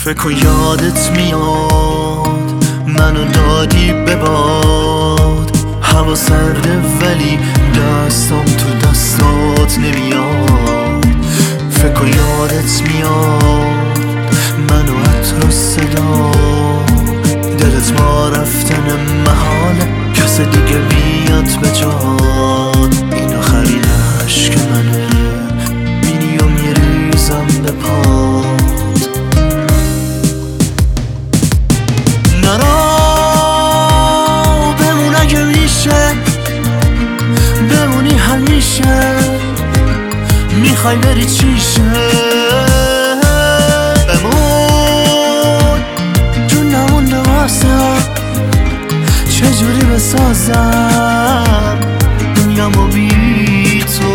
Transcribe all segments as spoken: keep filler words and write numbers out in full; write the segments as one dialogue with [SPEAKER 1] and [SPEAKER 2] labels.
[SPEAKER 1] فکر کن یادت میاد منو دادی به باد، هوا سرده ولی دستم تو دستات نمیاد. فکر کن یادت میاد منو عطر و صدا، دلت ما رفتن محاله کس دیگه بیاد به جاد. این آخرین عشق منه بینی و میریزم به پات. نرا بمون اگه میشه، بمونی حل میشه، میخوای بری چیشه. بمون جون نمونده واسه چجوری بسازم دنیامو بی تو.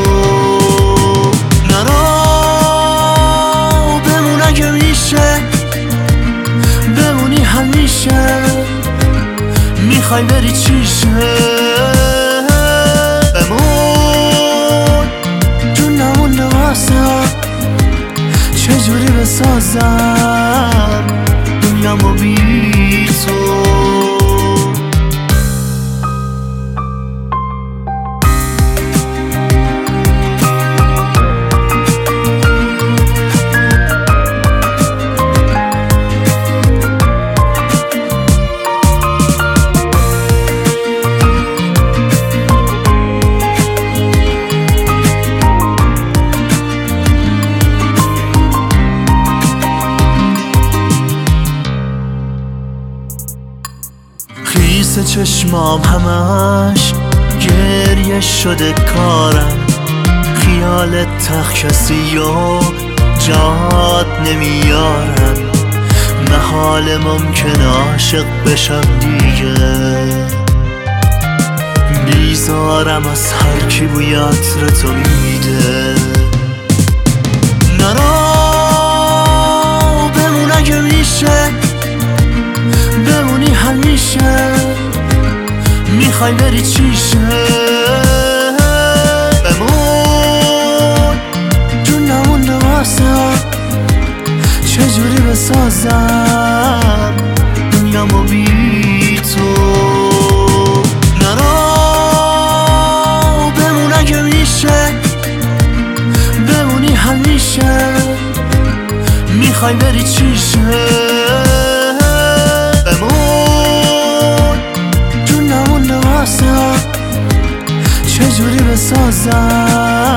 [SPEAKER 1] نرا بمون اگه میشه، بمونی حل میشه، میخوای بری چیشه. بمون جون نمونده واسه چجوری بسازم دنیامو بی تو. خیس چشمام همش گریه شده کارم، خیال تخ کسی و جات نمیارم. محال ممکن عاشق بشم دیگه، بیزارم از هر کی بوی عطر تو میده. نرا بمون اگه میشه، بمونی حل میشه، میخوای بری چیشه. بمون جون نمونده واسه چجوری بسازم دنیامو بی تو. نرا بمون اگه میشه، بمونی حل میشه، میخوای بری چیشه. چجوری بسازم